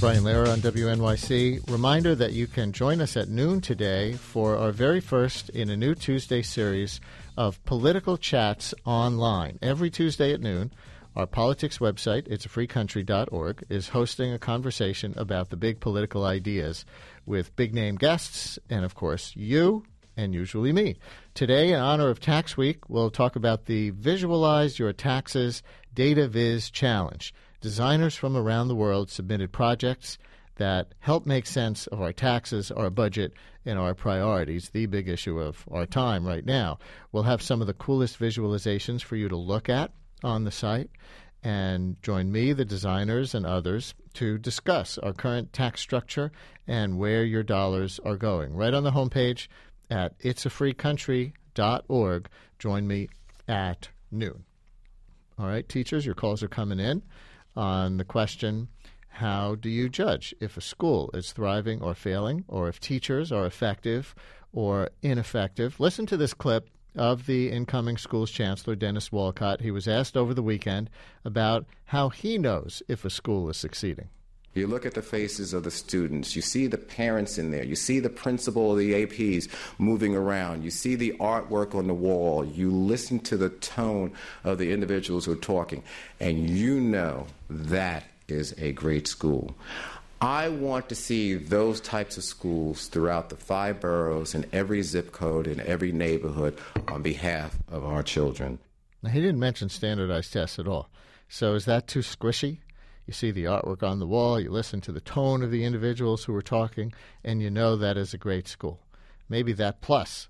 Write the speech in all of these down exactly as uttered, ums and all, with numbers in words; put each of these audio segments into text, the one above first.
Brian Lehrer on W N Y C. Reminder that you can join us at noon today for our very first in a new Tuesday series of political chats online. Every Tuesday at noon, our politics website, it's a free country dot org, is hosting a conversation about the big political ideas with big-name guests and, of course, you and usually me. Today, in honor of Tax Week, we'll talk about the Visualize Your Taxes Data Viz Challenge. Designers from around the world submitted projects that help make sense of our taxes, our budget, and our priorities, the big issue of our time right now. We'll have some of the coolest visualizations for you to look at on the site, and join me, the designers, and others to discuss our current tax structure and where your dollars are going. Right on the homepage at it's a free country dot org. Join me at noon. All right, teachers, your calls are coming in on the question, how do you judge if a school is thriving or failing, or if teachers are effective or ineffective? Listen to this clip of the incoming school's chancellor, Dennis Walcott. He was asked over the weekend about how he knows if a school is succeeding. You look at the faces of the students. You see the parents in there. You see the principal of the A Ps moving around. You see the artwork on the wall. You listen to the tone of the individuals who are talking, and you know that is a great school. I want to see those types of schools throughout the five boroughs and every zip code and every neighborhood on behalf of our children. Now, he didn't mention standardized tests at all. So is that too squishy? You see the artwork on the wall, you listen to the tone of the individuals who are talking, and you know that is a great school. Maybe that plus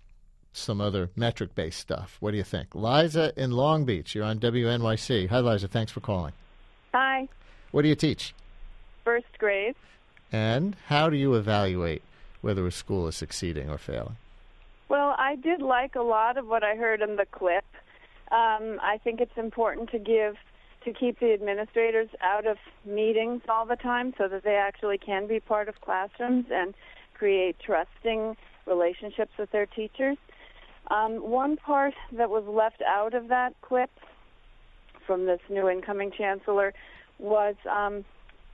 some other metric-based stuff. What do you think? Liza in Long Beach, you're on W N Y C. Hi, Liza. Thanks for calling. Hi. What do you teach? First grade. And how do you evaluate whether a school is succeeding or failing? Well, I did like a lot of what I heard in the clip. Um, I think it's important to give to keep the administrators out of meetings all the time so that they actually can be part of classrooms and create trusting relationships with their teachers. Um, one part that was left out of that clip from this new incoming chancellor was um,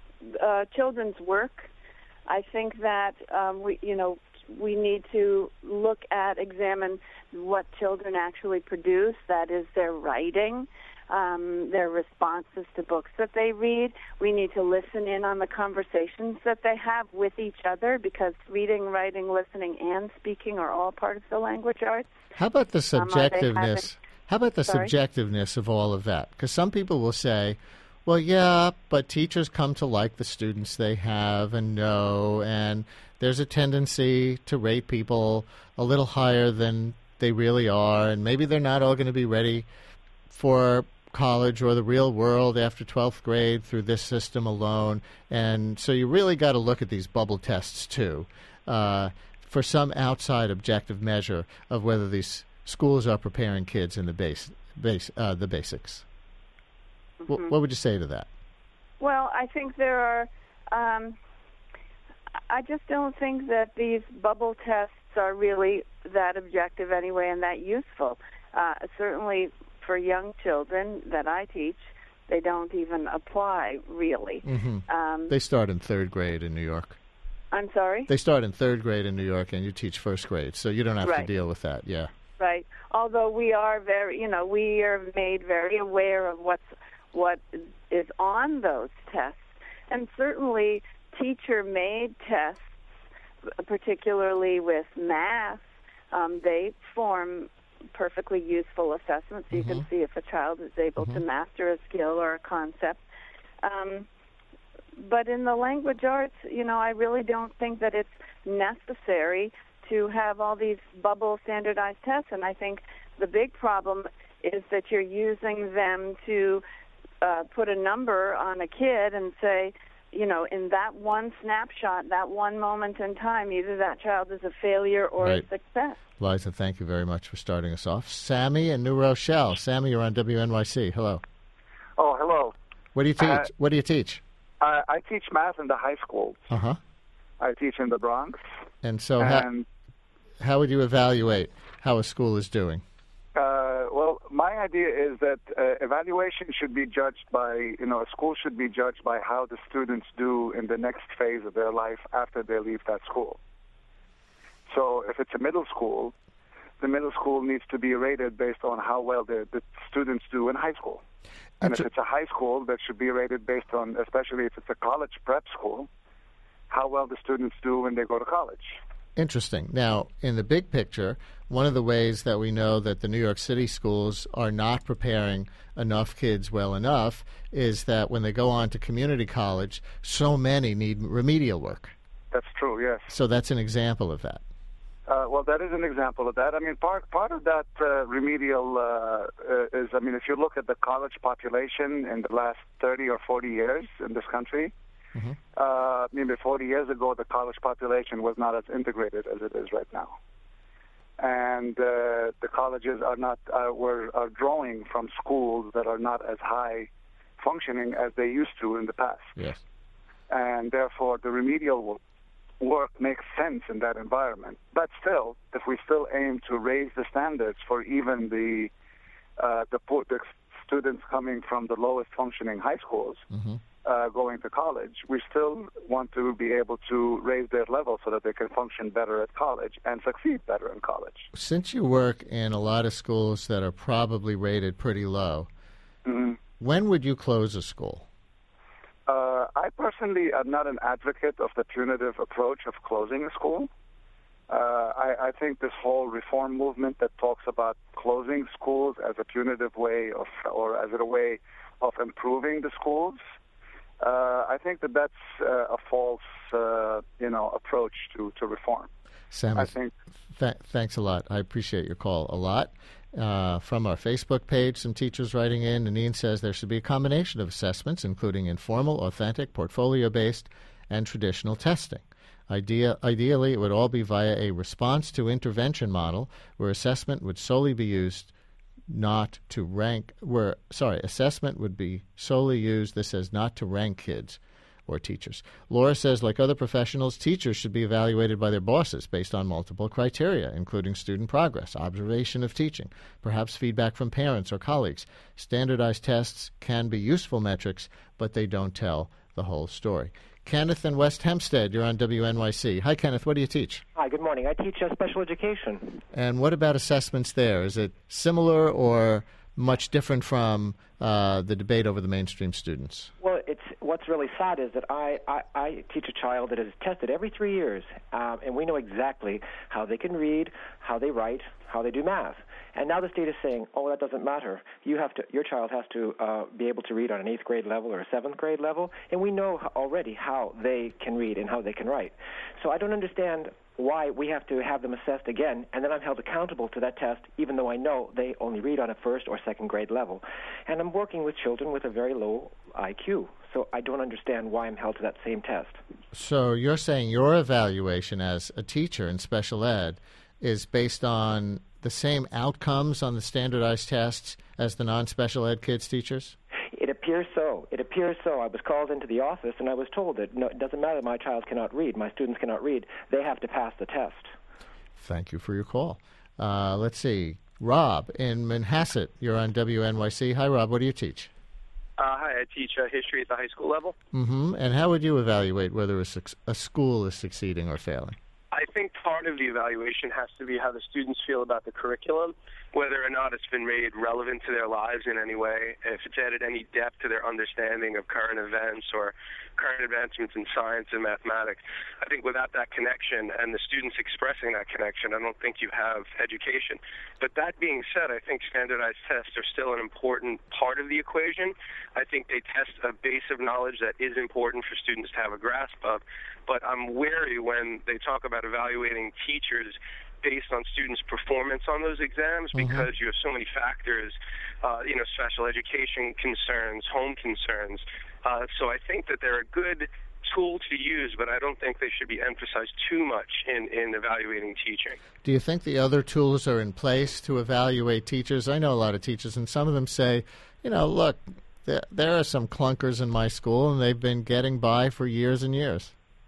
uh, children's work. I think that um, we, you know, we need to look at, examine what children actually produce, that is their writing, um, their responses to books that they read. We need to listen in on the conversations that they have with each other, because reading, writing, listening, and speaking are all part of the language arts. How about the subjectiveness? Um, having, how about the sorry? subjectiveness of all of that? Because some people will say, well, yeah, but teachers come to like the students they have and know, and there's a tendency to rate people a little higher than they really are, and maybe they're not all going to be ready for college or the real world after twelfth grade through this system alone. And so you really got to look at these bubble tests, too, uh, for some outside objective measure of whether these schools are preparing kids in the base, base uh, the basics. Mm-hmm. W- what would you say to that? Well, I think there are... Um, I just don't think that these bubble tests are really that objective anyway and that useful. Uh, certainly for young children that I teach, they don't even apply, really. Mm-hmm. Um, they start in third grade in New York. I'm sorry? They start in third grade in New York, and you teach first grade, so you don't have right. to deal with that, yeah. Right. Although we are very, you know, we are made very aware of what's what is on those tests. And certainly teacher-made tests, particularly with math, um, they form perfectly useful assessments. You mm-hmm. can see if a child is able mm-hmm. to master a skill or a concept. Um, but in the language arts, you know, I really don't think that it's necessary to have all these bubble standardized tests. And I think the big problem is that you're using them to uh, put a number on a kid and say, you know, in that one snapshot, that one moment in time, either that child is a failure or right. a success. Liza, thank you very much for starting us off. Sammy in New Rochelle. Sammy, you're on W N Y C. Hello. Oh, hello. What do you teach? Uh, what do you teach? Uh, I teach math in the high schools. Uh-huh. I teach in the Bronx. And so and, how, how would you evaluate how a school is doing? Uh, well, my my idea is that uh, evaluation should be judged by, you know, a school should be judged by how the students do in the next phase of their life after they leave that school. So if it's a middle school, the middle school needs to be rated based on how well the, the students do in high school. And if it's a high school, that should be rated based on, especially if it's a college prep school, how well the students do when they go to college. Interesting. Now, in the big picture, one of the ways that we know that the New York City schools are not preparing enough kids well enough is that when they go on to community college, so many need remedial work. That's true, yes. So that's an example of that. Uh, well, that is an example of that. I mean, part part of that uh, remedial uh, uh, is, I mean, if you look at the college population in the last thirty or forty years in this country, mm-hmm. uh, maybe forty years ago, the college population was not as integrated as it is right now. And uh, the colleges are not uh, were are drawing from schools that are not as high functioning as they used to in the past. Yes. And therefore, the remedial work makes sense in that environment. But still, if we still aim to raise the standards for even the uh, the, the students coming from the lowest functioning high schools mm-hmm. uh, going to college, we still want to be able to raise their level so that they can function better at college and succeed better in college. Since you work in a lot of schools that are probably rated pretty low, mm-hmm. when would you close a school? Uh, I personally am not an advocate of the punitive approach of closing a school. Uh, I, I think this whole reform movement that talks about closing schools as a punitive way of, or as a way of improving the schools, uh, I think that that's uh, a false, uh, you know, approach to, to reform. Sam, I think. Th- thanks a lot. I appreciate your call a lot. Uh, from our Facebook page, some teachers writing in, Nanine says there should be a combination of assessments, including informal, authentic, portfolio-based, and traditional testing. Idea, ideally, it would all be via a response-to-intervention model where assessment would solely be used not to rank, where, sorry, assessment would be solely used, this says, not to rank kids or teachers. Laura says, like other professionals, teachers should be evaluated by their bosses based on multiple criteria, including student progress, observation of teaching, perhaps feedback from parents or colleagues. Standardized tests can be useful metrics, but they don't tell the whole story. Kenneth in West Hempstead, you're on W N Y C. Hi, Kenneth. What do you teach? Hi, good morning. I teach uh, special education. And what about assessments there? Is it similar or much different from uh, the debate over the mainstream students? Well, it's what's really sad is that I, I, I teach a child that is tested every three years, um, and we know exactly how they can read, how they write, how they do math. And now the state is saying, oh, that doesn't matter. You have to, your child has to uh, be able to read on an eighth grade level or a seventh grade level, and we know already how they can read and how they can write. So I don't understand why we have to have them assessed again, and then I'm held accountable to that test, even though I know they only read on a first or second grade level. And I'm working with children with a very low I Q, so I don't understand why I'm held to that same test. So you're saying your evaluation as a teacher in special ed is based on the same outcomes on the standardized tests as the non-special ed kids teachers? It appears so. It appears so. I was called into the office, and I was told that no, it doesn't matter my child cannot read, my students cannot read. They have to pass the test. Thank you for your call. Uh, let's see. Rob in Manhasset, you're on W N Y C. Hi, Rob. What do you teach? Uh, hi, I teach uh, history at the high school level. Mm-hmm. And how would you evaluate whether a, su- a school is succeeding or failing? I think part of the evaluation has to be how the students feel about the curriculum, whether or not it's been made relevant to their lives in any way, if it's added any depth to their understanding of current events or current advancements in science and mathematics. I think without that connection and the students expressing that connection, I don't think you have education. But that being said, I think standardized tests are still an important part of the equation. I think they test a base of knowledge that is important for students to have a grasp of. But I'm wary when they talk about evaluating teachers based on students' performance on those exams, mm-hmm. because you have so many factors, uh, you know, special education concerns, home concerns. Uh, so I think that they're a good tool to use, but I don't think they should be emphasized too much in, in evaluating teaching. Do you think the other tools are in place to evaluate teachers? I know a lot of teachers, and some of them say, you know, look, there, there are some clunkers in my school, and they've been getting by for years and years.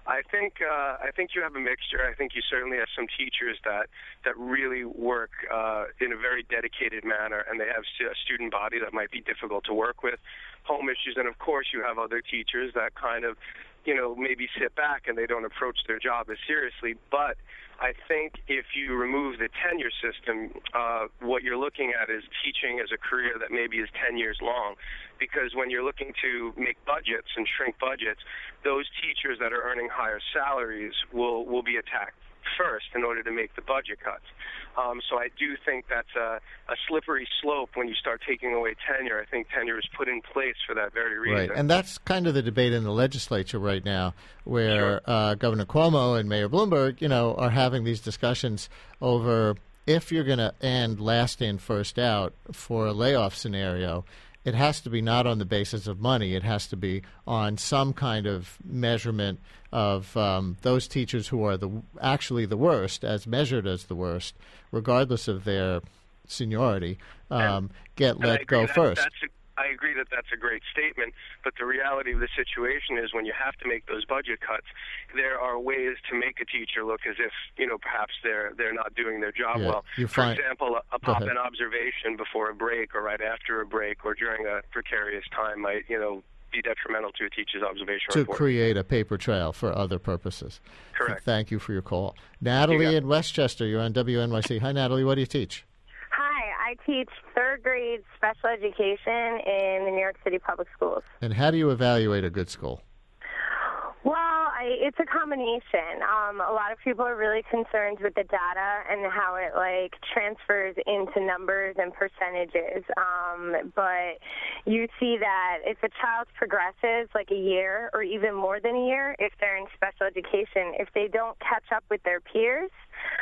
I think uh, I think you have a mixture. I think you certainly have some teachers that that really work uh, in a very dedicated manner, and they have a student body that might be difficult to work with, home issues, and of course you have other teachers that kind of, you know, maybe sit back and they don't approach their job as seriously. But I think if you remove the tenure system, uh, what you're looking at is teaching as a career that maybe is ten years long. Because when you're looking to make budgets and shrink budgets, those teachers that are earning higher salaries will, will be attacked first in order to make the budget cuts. Um, so I do think that's a, a slippery slope when you start taking away tenure. I think tenure is put in place for that very reason. Right, and that's kind of the debate in the legislature right now, where Sure. uh, Governor Cuomo and Mayor Bloomberg, you know, are having these discussions over if you're going to end last in, first out for a layoff scenario. It has to be not on the basis of money. It has to be on some kind of measurement of um, those teachers who are the actually the worst, as measured as the worst, regardless of their seniority, um, And- get And I let agree go that first. That's a, I agree that that's a great statement, but the reality of the situation is when you have to make those budget cuts, there are ways to make a teacher look as if, you know, perhaps they're they're not doing their job Yeah, well. you For find- example, a, a Go ahead. pop-in observation before a break or right after a break or during a precarious time might, you know, be detrimental to a teacher's observation To report. create a paper trail for other purposes. Correct. Thank you for your call. Natalie got it. in Westchester, you're on W N Y C. Hi, Natalie. What do you teach? Hi, I teach third grade special education in the New York City Public Schools. And how do you evaluate a good school? Well, I, it's a combination. Um, a lot of people are really concerned with the data and how it like transfers into numbers and percentages. Um, but you see that if a child progresses like a year or even more than a year, if they're in special education, if they don't catch up with their peers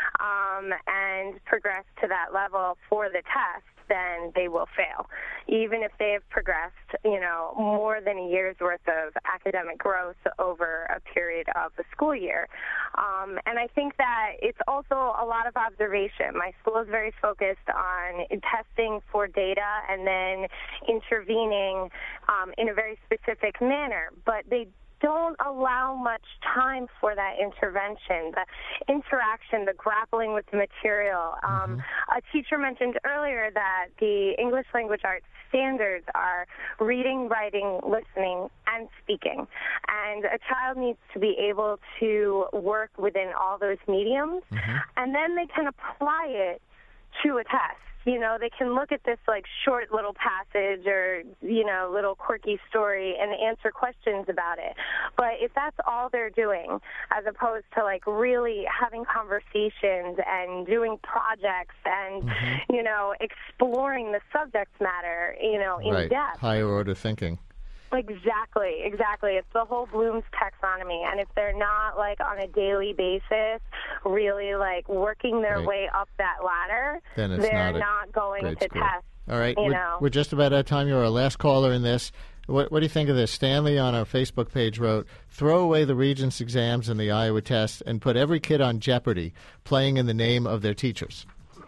um, and progress to that level for the test, then they will fail. Even if they have progressed, you know, more than a year's worth of academic growth over a period of the school year. Um, and I think that it's also a lot of observation. My school is very focused on testing for data and then intervening um, in a very specific manner. But they don't allow much time for that intervention, the interaction, the grappling with the material. Um, mm-hmm. A teacher mentioned earlier that the English language arts standards are reading, writing, listening, and speaking. And a child needs to be able to work within all those mediums, mm-hmm. and then they can apply it to a test. You know, they can look at this, like, short little passage or, you know, little quirky story and answer questions about it. But if that's all they're doing, as opposed to, like, really having conversations and doing projects and, mm-hmm. you know, exploring the subject matter, you know, in right. depth. Higher order thinking. Exactly, exactly. It's the whole Bloom's taxonomy. And if they're not, like, on a daily basis, really, like, working their right. way up that ladder, then it's they're not, not going to school. test. All right, you we're, know. we're just about out of time. You're our last caller in this. What, what do you think of this? Stanley on our Facebook page wrote, throw away the Regents exams and the Iowa test and put every kid on Jeopardy playing in the name of their teachers.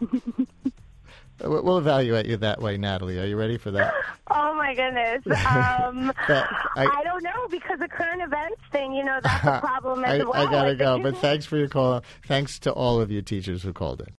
We'll evaluate you that way, Natalie. Are you ready for that? Oh, my goodness. Um, that, I, I don't know, because the current events thing, you know, that's a problem as I, well. I got to Like, go, but thanks for your call. Thanks to all of you teachers who called in.